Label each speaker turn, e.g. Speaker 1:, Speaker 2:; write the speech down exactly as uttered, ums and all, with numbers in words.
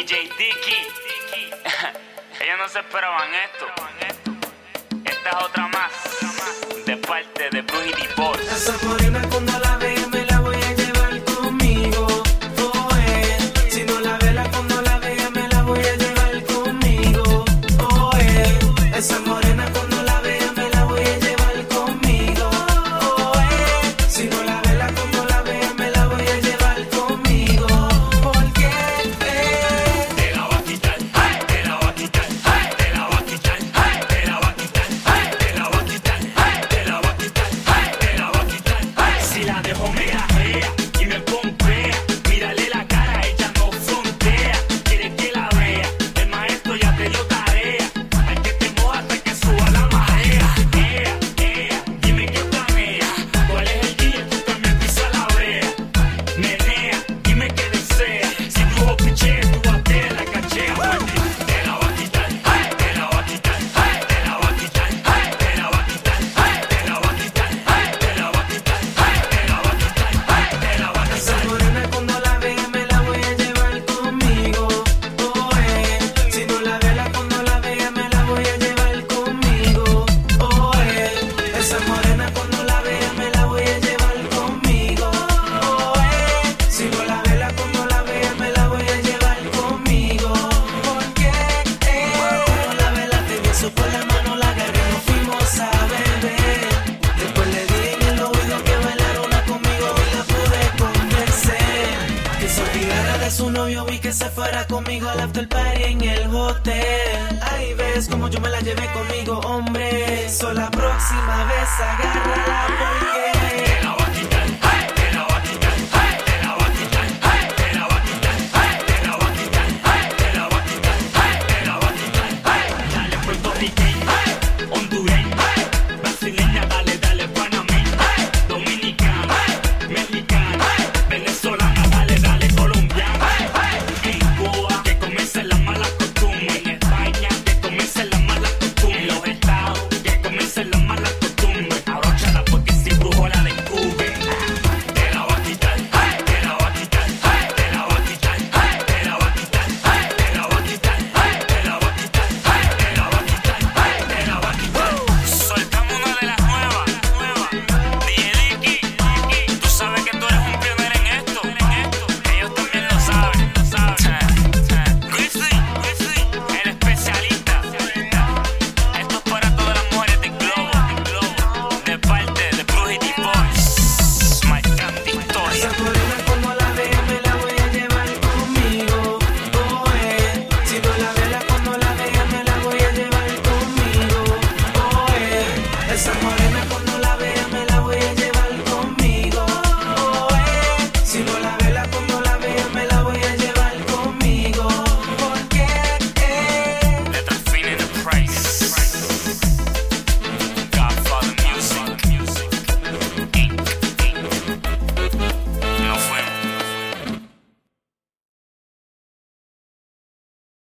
Speaker 1: J Dicky. Ellos no se esperaban esto. Esta es otra más de parte de Brujidi Boss.
Speaker 2: Esa morena cuando la vea me la voy a llevar conmigo. Oh, eh. Si no la vela cuando la vea me la voy a llevar conmigo. Oh, eh. Esa morena cuando la vea me la voy a llevar conmigo. Oh, eh. Si no la vela cuando la vea me la voy a llevar conmigo. Porque eh.
Speaker 3: Te la va a quitar, ay, te la va a quitar, ay, te la va a quitar, ay, te la va a quitar, ay, te la va a quitar, ay, te la va a quitar, ay, te la va a quitar, ay. Si la dejo me gajea y me pompea, mírale la cara, ella no frontea, quiere que la vea, el maestro ya te dio tarea, hay que te moja hasta que suba la marea. Ea, ea, dime qué planea, cuál es el día, tú también pisa la vea, menea, dime qué desea, si tú picheas, tú batea la cachea, fuerte. Te la va a quitar, ay, te la va a quitar, ay, te la va a quitar, ay, te la va a quitar, ay, te la va a quitar, ay, te la va a quitar, ay, te la va a quitar, ay, te la va a quitar.
Speaker 2: Esa morena cuando la vea me la voy a llevar conmigo. Oh, eh. Si no la vela cuando la vea me la voy a llevar conmigo. Oh, eh. Esa morena cuando la vea me la voy a llevar conmigo. Oh, eh. Si no la vela cuando la vea me la voy a llevar conmigo. Porque eh. Cuando la vela te beso por la mano, la agarré, nos fuimos a beber. Después le dije en el oído que bailara una conmigo y la pude convencer que se olvidara de su novio y que se fuera conmigo al after party en el hotel. Ahí ves como yo me la llevé conmigo, hombre. So la próxima vez agárrala porque
Speaker 3: Te la va a quitar, ay, te la va a quitar, ay, te la va a quitar, ay, te la va a quitar, ay, te la va a quitar, ay, te la va a quitar, ay, te la va a quitar, ay. Dale puertorriqueña, ay, hondureña, ay, brasileña, dale, dale panameña, ay, dominicana, ay, mexicana, ay, venezolana, dale, dale colombiana, ay, ay. En Cuba que comiencen las malas costumbres, en España que comiencen las malas costumbres, en los estados que comiencen las malas costumbres. Abróchala porque si brujo la descubre. Te la va a quitar, ay, te la va a quitar, ay, te la va a quitar, ay, te la va a quitar, ay, te la va a quitar, ay, te la va a quitar, ay, te la va a quitar, ay, te la va a quitar.
Speaker 1: Soltamos una de las nuevas, nuevas. D J Dicky, tú sabes que tú eres un pionero en esto, en esto. Ellos también lo saben, lo saben. Grizzly, Grizzly, el especialista. Esto es para todas las mujeres del globo, del globo. De parte de Brujidi Boss, marcando historia.
Speaker 2: esa morena cuando la vea me la voy a llevar conmigo. Oh, eh. Si no la vela cuando la vea me la voy a llevar conmigo. Oh, eh. Esa morena